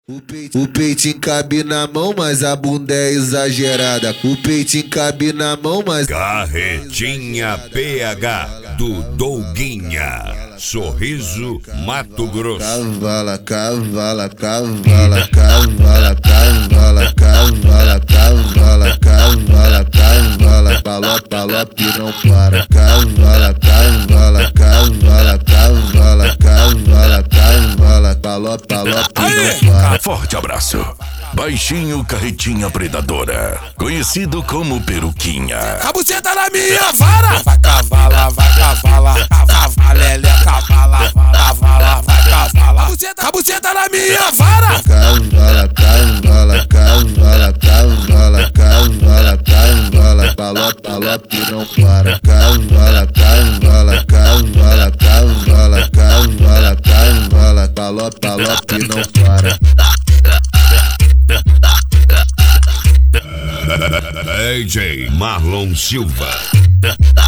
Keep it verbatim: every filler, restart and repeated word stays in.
O, peito, o peitinho cabe na mão, mas a bunda é exagerada. O peitinho cabe na mão, mas... Carretinha P H do Douguinha. Sorriso, Mato Grosso. Cavala, cavala, cavala, cavala, cavala, cavala, cavala, cavala, cavala. Galope, galope não para. Cavala, cavala, cavala, cavala, cavala, cavala. Galope, galope não para. Forte abraço. Baixinho Carretinha Predadora, conhecido como Peruquinha. A buceta na minha vara. Vai cavala, vai cavala, cavalele, cavala, cavala, vai cavala. A buceta na minha vara. Cavala, cavala, cavala, cavala, cavala, cavala. Galope, galope não para. Cavala, cavala, cavala, cavala, cavala, cavala. Galope, galope não para. D J Marlon Silva.